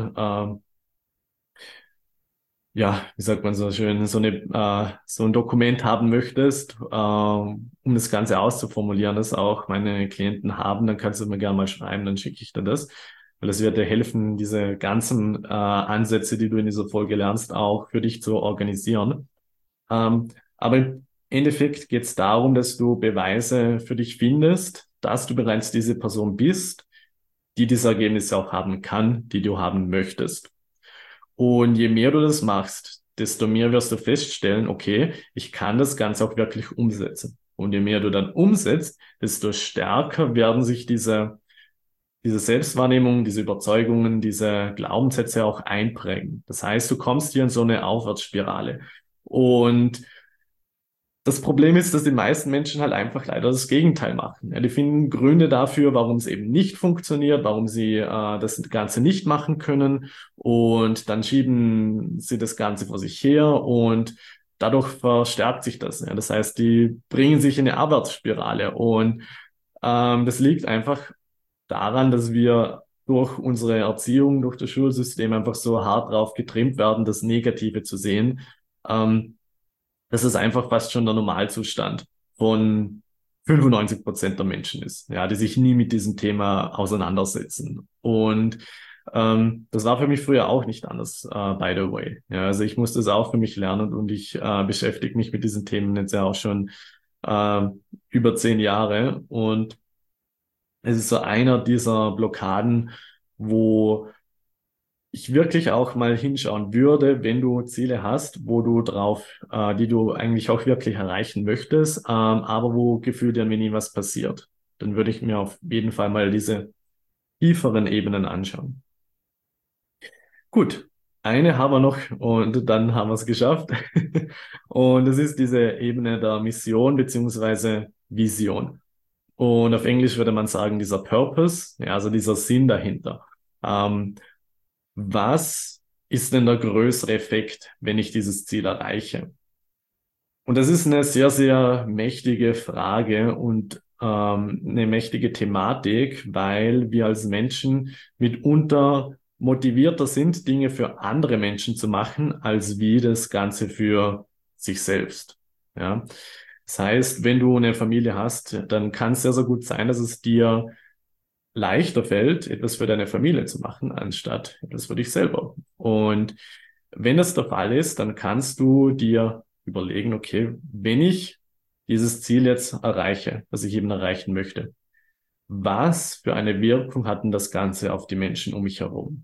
ja, wie sagt man so schön, so ein Dokument haben möchtest, um das Ganze auszuformulieren, das auch meine Klienten haben, dann kannst du mir gerne mal schreiben, dann schicke ich dir das. Weil das wird dir helfen, diese ganzen Ansätze, die du in dieser Folge lernst, auch für dich zu organisieren. Aber im Endeffekt geht es darum, dass du Beweise für dich findest, dass du bereits diese Person bist, die diese Ergebnisse auch haben kann, die du haben möchtest. Und je mehr du das machst, desto mehr wirst du feststellen, okay, ich kann das Ganze auch wirklich umsetzen. Und je mehr du dann umsetzt, desto stärker werden sich diese Selbstwahrnehmung, diese Überzeugungen, diese Glaubenssätze auch einprägen. Das heißt, du kommst hier in so eine Aufwärtsspirale. Und das Problem ist, dass die meisten Menschen halt einfach leider das Gegenteil machen. Ja, die finden Gründe dafür, warum es eben nicht funktioniert, warum sie das Ganze nicht machen können. Und dann schieben sie das Ganze vor sich her und dadurch verstärkt sich das. Ja. Das heißt, die bringen sich in eine Abwärtsspirale. Und das liegt einfach daran, dass wir durch unsere Erziehung, durch das Schulsystem einfach so hart drauf getrimmt werden, das Negative zu sehen. Ähm, Das ist einfach fast schon der Normalzustand von 95% der Menschen ist, ja, die sich nie mit diesem Thema auseinandersetzen. Und das war für mich früher auch nicht anders, by the way. Ja, also ich musste es auch für mich lernen und ich beschäftige mich mit diesen Themen jetzt ja auch schon äh, über 10 Jahre. Und es ist so einer dieser Blockaden, wo ich wirklich auch mal hinschauen würde, wenn du Ziele hast, wo du drauf, die du eigentlich auch wirklich erreichen möchtest, aber wo gefühlt irgendwie nie was passiert. Dann würde ich mir auf jeden Fall mal diese tieferen Ebenen anschauen. Gut, eine haben wir noch und dann haben wir es geschafft. Und das ist diese Ebene der Mission beziehungsweise Vision. Und auf Englisch würde man sagen, dieser Purpose, ja, also dieser Sinn dahinter. Ähm, Was ist denn der größere Effekt, wenn ich dieses Ziel erreiche? Und das ist eine sehr, sehr mächtige Frage und eine mächtige Thematik, weil wir als Menschen mitunter motivierter sind, Dinge für andere Menschen zu machen, als wie das Ganze für sich selbst. Ja. Das heißt, wenn du eine Familie hast, dann kann es sehr, sehr gut sein, dass es dir leichter fällt, etwas für deine Familie zu machen, anstatt etwas für dich selber. Und wenn das der Fall ist, dann kannst du dir überlegen, okay, wenn ich dieses Ziel jetzt erreiche, das ich eben erreichen möchte, was für eine Wirkung hat denn das Ganze auf die Menschen um mich herum?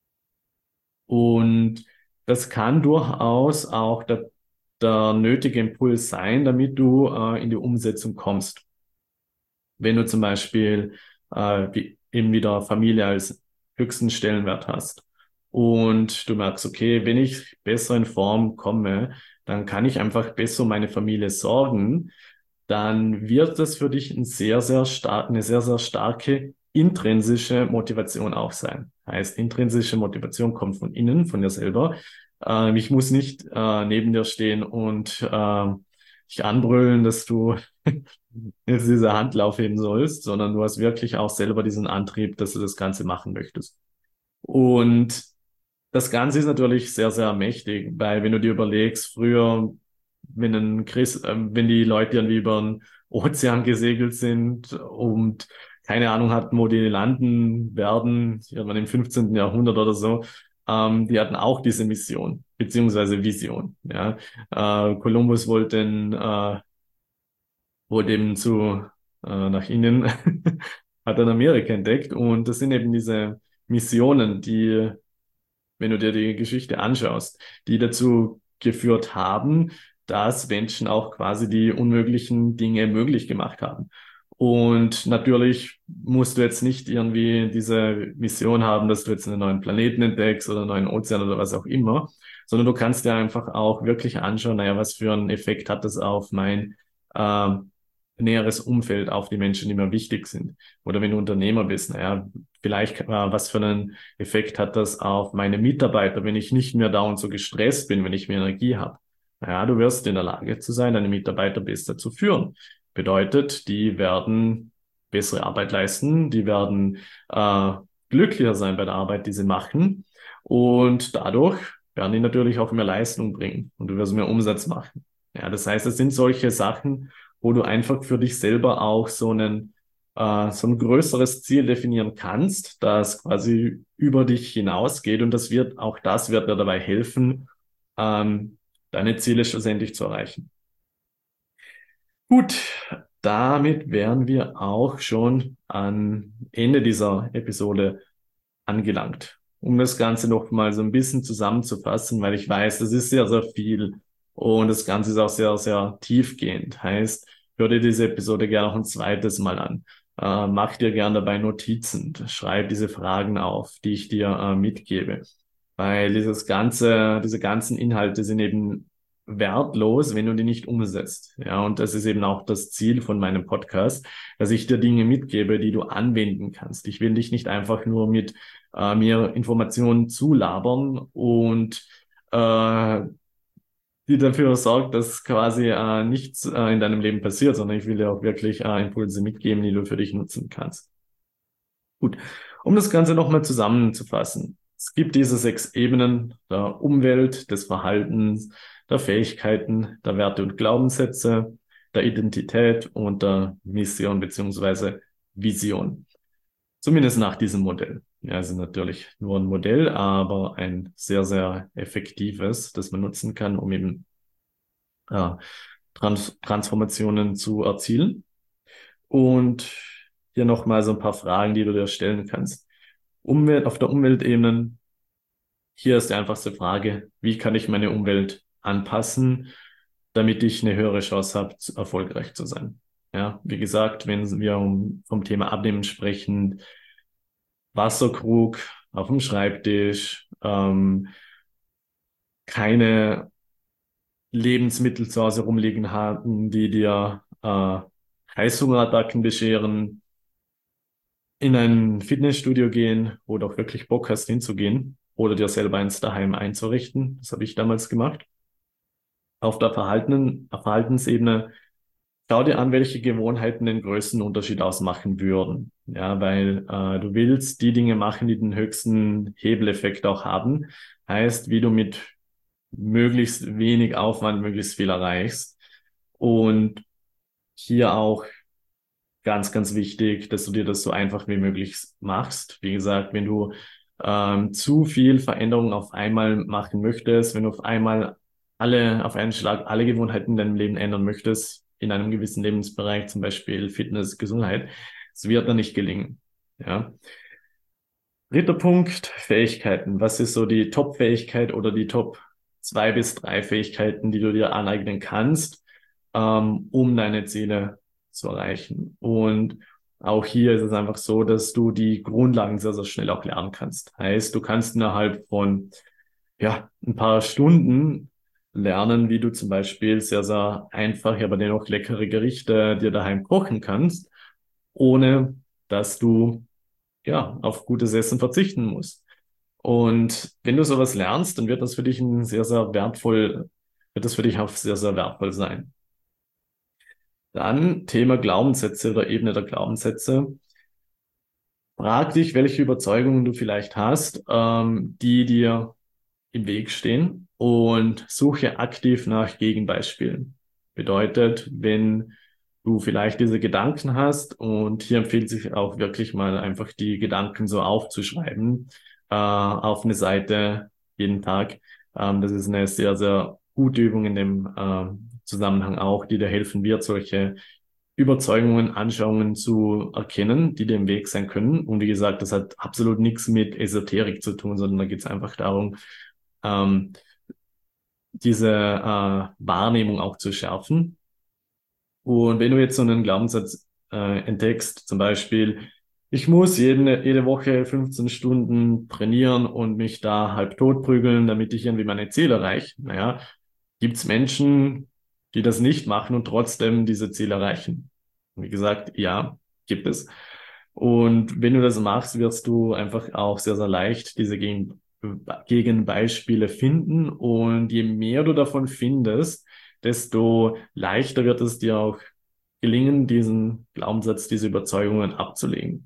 Und das kann durchaus auch der nötige Impuls sein, damit du in die Umsetzung kommst. Wenn du zum Beispiel wie, eben wieder Familie als höchsten Stellenwert hast und du merkst, okay, wenn ich besser in Form komme, dann kann ich einfach besser um meine Familie sorgen, dann wird das für dich eine sehr, sehr starke intrinsische Motivation auch sein. Heißt, intrinsische Motivation kommt von innen, von dir selber. Ich muss nicht neben dir stehen und dich anbrüllen, dass du jetzt diese Hand aufheben sollst, sondern du hast wirklich auch selber diesen Antrieb, dass du das Ganze machen möchtest. Und das Ganze ist natürlich sehr, sehr mächtig, weil wenn du dir überlegst, früher, wenn die Leute irgendwie über den Ozean gesegelt sind und keine Ahnung hatten, wo die landen werden, irgendwann im 15. Jahrhundert oder so, die hatten auch diese Mission, beziehungsweise Vision. Ja. Kolumbus wollte eben nach innen, hat dann Amerika entdeckt und das sind eben diese Missionen, die, wenn du dir die Geschichte anschaust, die dazu geführt haben, dass Menschen auch quasi die unmöglichen Dinge möglich gemacht haben. Und natürlich musst du jetzt nicht irgendwie diese Mission haben, dass du jetzt einen neuen Planeten entdeckst oder einen neuen Ozean oder was auch immer, sondern du kannst dir einfach auch wirklich anschauen, naja, was für einen Effekt hat das auf mein näheres Umfeld, auf die Menschen, die mir wichtig sind. Oder wenn du Unternehmer bist, naja, vielleicht was für einen Effekt hat das auf meine Mitarbeiter, wenn ich nicht mehr dauernd so gestresst bin, wenn ich mehr Energie habe. Naja, du wirst in der Lage zu sein, deine Mitarbeiter besser zu führen. Bedeutet, die werden bessere Arbeit leisten, die werden äh, glücklicher sein bei der Arbeit, die sie machen. Und dadurch werden die natürlich auch mehr Leistung bringen und du wirst mehr Umsatz machen. Ja, das heißt, es sind solche Sachen, wo du einfach für dich selber auch so ein größeres Ziel definieren kannst, das quasi über dich hinausgeht und das wird dir dabei helfen, ähm, deine Ziele schlussendlich zu erreichen. Gut, damit wären wir auch schon am Ende dieser Episode angelangt. um das Ganze noch mal so ein bisschen zusammenzufassen, weil ich weiß, das ist sehr, sehr viel und das Ganze ist auch sehr, sehr tiefgehend. Heißt, hör dir diese Episode gerne noch ein zweites Mal an. Mach dir gerne dabei Notizen, schreib diese Fragen auf, die ich dir mitgebe. Weil diese ganzen Inhalte sind eben wertlos, wenn du die nicht umsetzt. Ja, und das ist eben auch das Ziel von meinem Podcast, dass ich dir Dinge mitgebe, die du anwenden kannst. Ich will dich nicht einfach nur mit mir Informationen zulabern und die dafür sorgt, dass quasi nichts in deinem Leben passiert, sondern ich will dir auch wirklich Impulse mitgeben, die du für dich nutzen kannst. Gut, um das Ganze nochmal zusammenzufassen. Es gibt diese 6 Ebenen der Umwelt, des Verhaltens, der Fähigkeiten, der Werte und Glaubenssätze, der Identität und der Mission beziehungsweise Vision. Zumindest nach diesem Modell. Ja, es ist natürlich nur ein Modell, aber ein sehr, sehr effektives, das man nutzen kann, um eben äh, Transformationen zu erzielen. Und hier nochmal so ein paar Fragen, die du dir stellen kannst. Auf der Umweltebene, hier ist die einfachste Frage, wie kann ich meine Umwelt anpassen, damit ich eine höhere Chance habe, erfolgreich zu sein? Ja, wie gesagt, wenn wir vom Thema Abnehmen sprechen, Wasserkrug auf dem Schreibtisch, keine Lebensmittel zu Hause rumliegen haben, die dir Heißhungerattacken bescheren, in ein Fitnessstudio gehen, wo du auch wirklich Bock hast hinzugehen oder dir selber eins daheim einzurichten. Das habe ich damals gemacht. Auf der Verhaltensebene schau dir an, welche Gewohnheiten den größten Unterschied ausmachen würden. Ja, weil du willst die Dinge machen, die den höchsten Hebeleffekt auch haben. Heißt, wie du mit möglichst wenig Aufwand möglichst viel erreichst. Und hier auch ganz, ganz wichtig, dass du dir das so einfach wie möglich machst. Wie gesagt, wenn du zu viel Veränderung auf einmal machen möchtest, wenn du auf einmal auf einen Schlag alle Gewohnheiten in deinem Leben ändern möchtest, in einem gewissen Lebensbereich, zum Beispiel Fitness, Gesundheit, es wird dann nicht gelingen. Ja. Dritter Punkt, Fähigkeiten. Was ist so die Top-Fähigkeit oder die Top 2 bis 3 Fähigkeiten, die du dir aneignen kannst, um deine Ziele zu erreichen? Und auch hier ist es einfach so, dass du die Grundlagen sehr, sehr schnell auch lernen kannst. Heißt, du kannst innerhalb von ja, ein paar Stunden lernen, wie du zum Beispiel sehr, sehr einfache, aber dennoch leckere Gerichte dir daheim kochen kannst, ohne dass du ja, auf gutes Essen verzichten musst. Und wenn du sowas lernst, dann wird das für dich wird das für dich auch sehr, sehr wertvoll sein. Dann Thema Glaubenssätze oder Ebene der Glaubenssätze. Frag dich, welche Überzeugungen du vielleicht hast, die dir im Weg stehen und suche aktiv nach Gegenbeispielen. Bedeutet, wenn du vielleicht diese Gedanken hast und hier empfiehlt sich auch wirklich mal einfach die Gedanken so aufzuschreiben, auf eine Seite jeden Tag. Das ist eine sehr, sehr gute Übung in dem Zusammenhang auch, die dir helfen wird, solche Überzeugungen, Anschauungen zu erkennen, die dir im Weg sein können. Und wie gesagt, das hat absolut nichts mit Esoterik zu tun, sondern da geht es einfach darum, ähm, diese Wahrnehmung auch zu schärfen. Und wenn du jetzt so einen Glaubenssatz entdeckst, zum Beispiel, ich muss jede Woche 15 Stunden trainieren und mich da halb tot prügeln, damit ich irgendwie meine Ziele erreiche. Naja, gibt's Menschen, die das nicht machen und trotzdem diese Ziele erreichen? Wie gesagt, ja, gibt es. Und wenn du das machst, wirst du einfach auch sehr, sehr leicht diese Gegenbeispiele finden. Und je mehr du davon findest, desto leichter wird es dir auch gelingen, diesen Glaubenssatz, diese Überzeugungen abzulegen.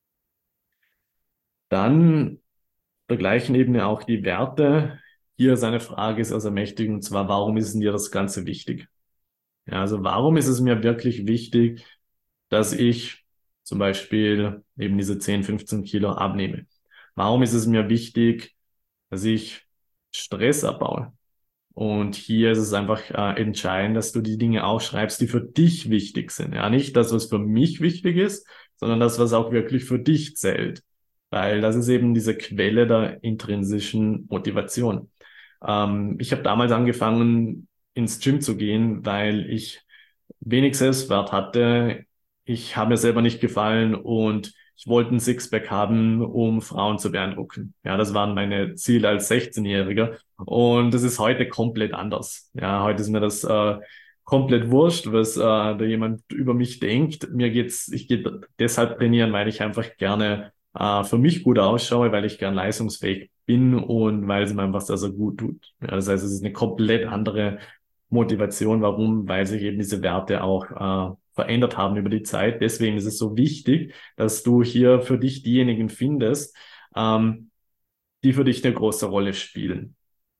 Dann der gleichen Ebene auch die Werte. Hier ist eine Frage sehr, sehr mächtig, und zwar, warum ist denn dir das Ganze wichtig? Ja, also warum ist es mir wirklich wichtig, dass ich zum Beispiel eben diese 10, 15 Kilo abnehme? Warum ist es mir wichtig, dass ich Stress abbaue? Und hier ist es einfach entscheidend, dass du die Dinge aufschreibst, die für dich wichtig sind. Ja, nicht das, was für mich wichtig ist, sondern das, was auch wirklich für dich zählt. weil das ist eben diese Quelle der intrinsischen Motivation. Ich habe damals angefangen, ins Gym zu gehen, weil ich wenig Selbstwert hatte. Ich habe mir selber nicht gefallen und ich wollte ein Sixpack haben, um Frauen zu beeindrucken. Ja, das waren meine Ziele als 16-Jähriger. Und das ist heute komplett anders. Ja, heute ist mir das komplett wurscht, was da jemand über mich denkt. Ich gehe deshalb trainieren, weil ich einfach gerne für mich gut ausschaue, weil ich gern leistungsfähig bin und weil es mir einfach sehr, sehr gut tut. Ja, das heißt, es ist eine komplett andere Motivation. Warum? Weil sich eben diese Werte auch verändert haben über die Zeit. Deswegen ist es so wichtig, dass du hier für dich diejenigen findest, ähm, die für dich eine große Rolle spielen.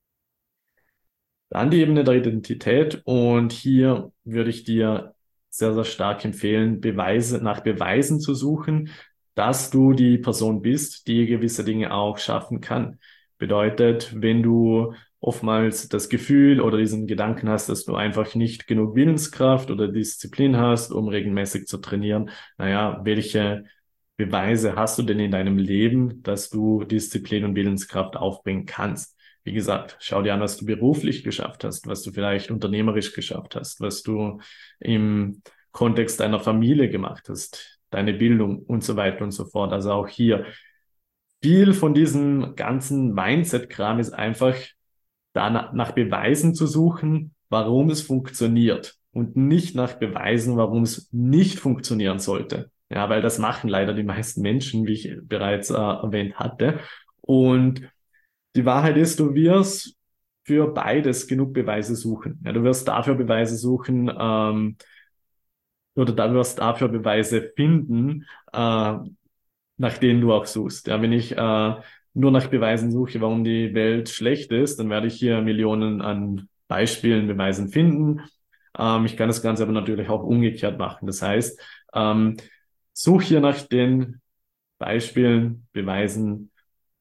Dann die Ebene der Identität und hier würde ich dir sehr, sehr stark empfehlen, nach Beweisen zu suchen, dass du die Person bist, die gewisse Dinge auch schaffen kann. Bedeutet, wenn du oftmals das Gefühl oder diesen Gedanken hast, dass du einfach nicht genug Willenskraft oder Disziplin hast, um regelmäßig zu trainieren, naja, welche Beweise hast du denn in deinem Leben, dass du Disziplin und Willenskraft aufbringen kannst? Wie gesagt, schau dir an, was du beruflich geschafft hast, was du vielleicht unternehmerisch geschafft hast, was du im Kontext deiner Familie gemacht hast, deine Bildung und so weiter und so fort. Also auch hier viel von diesem ganzen Mindset-Kram ist einfach nach Beweisen zu suchen, warum es funktioniert und nicht nach Beweisen, warum es nicht funktionieren sollte. Ja, weil das machen leider die meisten Menschen, wie ich bereits erwähnt hatte. Und die Wahrheit ist, du wirst für beides genug Beweise suchen. Ja, du wirst dafür Beweise suchen, oder du wirst dafür Beweise finden, nach denen du auch suchst. Ja, wenn ich nur nach Beweisen suche, warum die Welt schlecht ist, dann werde ich hier Millionen an Beispielen, Beweisen finden. Ich kann das Ganze aber natürlich auch umgekehrt machen. Das heißt, such hier nach den Beispielen, Beweisen,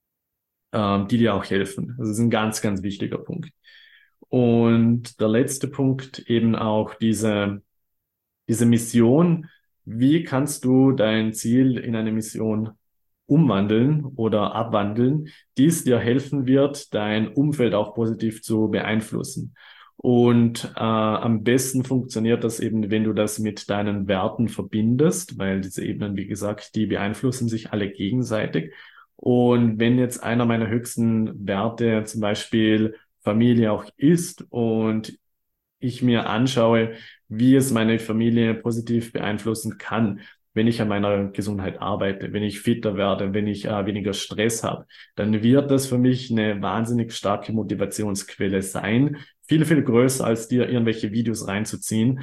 die dir auch helfen. Das ist ein ganz, ganz wichtiger Punkt. Und der letzte Punkt eben auch diese Mission. Wie kannst du dein Ziel in eine Mission umwandeln oder abwandeln, die es dir helfen wird, dein Umfeld auch positiv zu beeinflussen? Und am besten funktioniert das eben, wenn du das mit deinen Werten verbindest, weil diese Ebenen, wie gesagt, die beeinflussen sich alle gegenseitig. Und wenn jetzt einer meiner höchsten Werte zum Beispiel Familie auch ist und ich mir anschaue, wie es meine Familie positiv beeinflussen kann, wenn ich an meiner Gesundheit arbeite, wenn ich fitter werde, wenn ich weniger Stress habe, dann wird das für mich eine wahnsinnig starke Motivationsquelle sein. Viel, viel größer, als dir irgendwelche Videos reinzuziehen,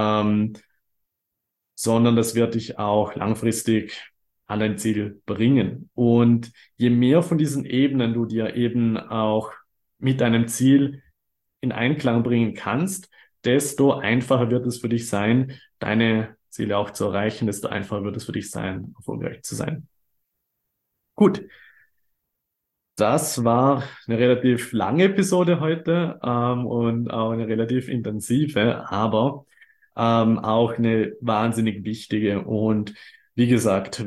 sondern das wird dich auch langfristig an dein Ziel bringen. Und je mehr von diesen Ebenen du dir eben auch mit deinem Ziel in Einklang bringen kannst, desto einfacher wird es für dich sein, deine Ziele auch zu erreichen, desto einfacher wird es für dich sein, erfolgreich zu sein. Gut, das war eine relativ lange Episode heute und auch eine relativ intensive, aber auch eine wahnsinnig wichtige. Und wie gesagt,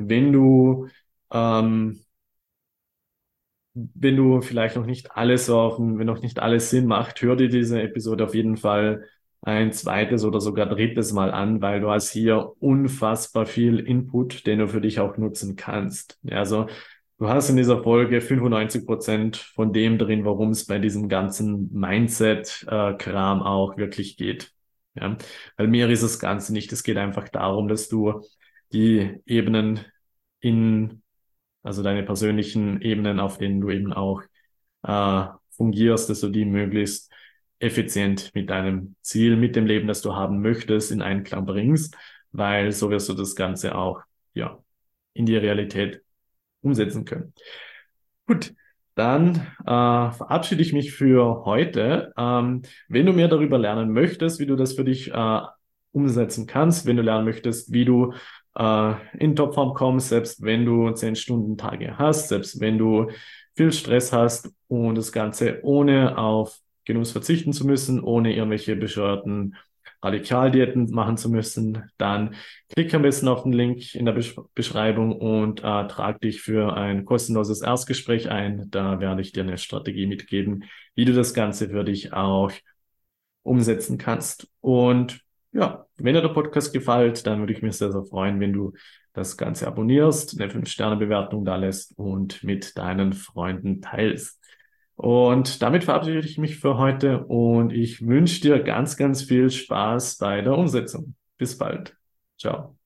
ähm, wenn du vielleicht noch nicht alles wenn noch nicht alles Sinn macht, hör dir diese Episode auf jeden Fall ein zweites oder sogar drittes Mal an, weil du hast hier unfassbar viel Input, den du für dich auch nutzen kannst. Ja, also du hast in dieser Folge 95% von dem drin, worum es bei diesem ganzen Mindset-Kram auch wirklich geht. Ja, weil mehr ist das Ganze nicht. Es geht einfach darum, dass du die Ebenen also deine persönlichen Ebenen, auf denen du eben auch fungierst, dass du die möglichst effizient mit deinem Ziel, mit dem Leben, das du haben möchtest, in Einklang bringst, weil so wirst du das Ganze auch ja in die Realität umsetzen können. Gut, dann verabschiede ich mich für heute. Wenn du mehr darüber lernen möchtest, wie du das für dich umsetzen kannst, wenn du lernen möchtest, wie du in Topform kommst, selbst wenn du 10-Stunden-Tage hast, selbst wenn du viel Stress hast und das Ganze ohne auf Genuss verzichten zu müssen, ohne irgendwelche bescheuerten Radikaldiäten machen zu müssen, dann klick am besten auf den Link in der Beschreibung und trag dich für ein kostenloses Erstgespräch ein. Da werde ich dir eine Strategie mitgeben, wie du das Ganze für dich auch umsetzen kannst. Und ja, wenn dir der Podcast gefällt, dann würde ich mich sehr, sehr freuen, wenn du das Ganze abonnierst, eine 5-Sterne-Bewertung da lässt und mit deinen Freunden teilst. Und damit verabschiede ich mich für heute und ich wünsche dir ganz, ganz viel Spaß bei der Umsetzung. Bis bald. Ciao.